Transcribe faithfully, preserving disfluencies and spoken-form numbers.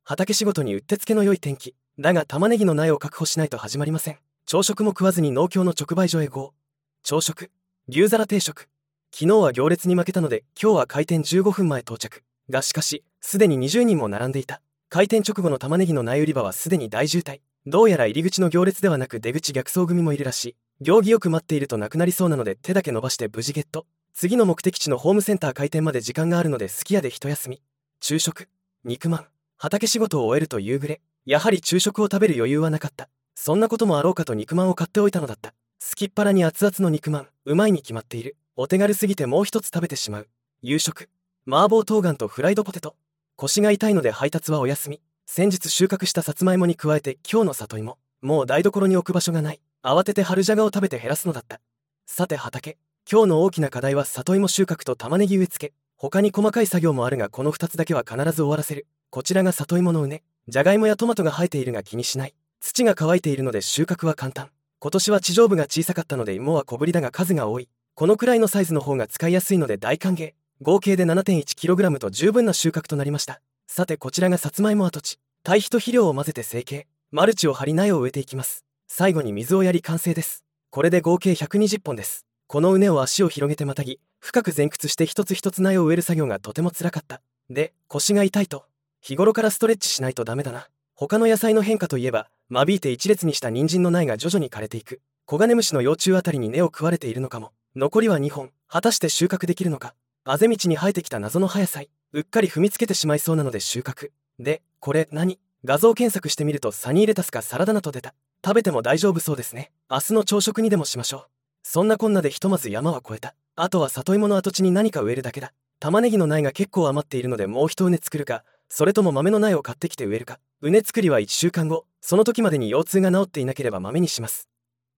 畑仕事にうってつけの良い天気。だが玉ねぎの苗を確保しないと始まりません。朝食も食わずに農協の直売所へゴー。朝食、牛皿定食。昨日は行列に負けたので今日は開店じゅうごふんまえ到着。がしかしすでににじゅうにんも並んでいた。開店直後の玉ねぎの苗売り場はすでに大渋滞。どうやら入り口の行列ではなく出口逆走組もいるらしい。行儀よく待っているとなくなりそうなので手だけ伸ばして無事ゲット。次の目的地のホームセンター開店まで時間があるのですき家で一休み。昼食、肉まん。畑仕事を終えると夕暮れ。やはり昼食を食べる余裕はなかった。そんなこともあろうかと肉まんを買っておいたのだった。すきっ腹に熱々の肉まん、うまいに決まっている。お手軽すぎてもう一つ食べてしまう。夕食、麻婆冬瓜とフライドポテト。腰が痛いので配達はお休み。先日収穫したさつまいもに加えて今日の里芋。もう台所に置く場所がない。慌てて春じゃがを食べて減らすのだった。さて畑、今日の大きな課題は里芋収穫と玉ねぎ植え付け。他に細かい作業もあるがこのふたつだけは必ず終わらせる。こちらが里芋の畝。じゃがいもやトマトが生えているが気にしない。土が乾いているので収穫は簡単。今年は地上部が小さかったので芋は小ぶりだが数が多い。このくらいのサイズの方が使いやすいので大歓迎。合計で ななてんいちキログラム と十分な収穫となりました。さてこちらがさつまいも跡地。堆肥と肥料を混ぜて成形。マルチを張り苗を植えていきます。最後に水をやり完成です。これで合計ひゃくにじゅっぽんです。この畝を足を広げてまたぎ、深く前屈して一つ一つ苗を植える作業がとてもつらかった。で、腰が痛いと。日頃からストレッチしないとダメだな。他の野菜の変化といえば、間引いて一列にした人参の苗が徐々に枯れていく。コガネムシの幼虫あたりに根を食われているのかも。残りはにほん。果たして収穫できるのか。あぜ道に生えてきた謎の葉野菜。うっかり踏みつけてしまいそうなので収穫。で、これ何？画像検索してみるとサニーレタスかサラダ菜と出た。食べても大丈夫そうですね。明日の朝食にでもしましょう。そんなこんなでひとまず山は越えた。あとは里芋の跡地に何か植えるだけだ。玉ねぎの苗が結構余っているのでもう一畝作るか、それとも豆の苗を買ってきて植えるか。畝作りはいっしゅうかんご。その時までに腰痛が治っていなければ豆にします。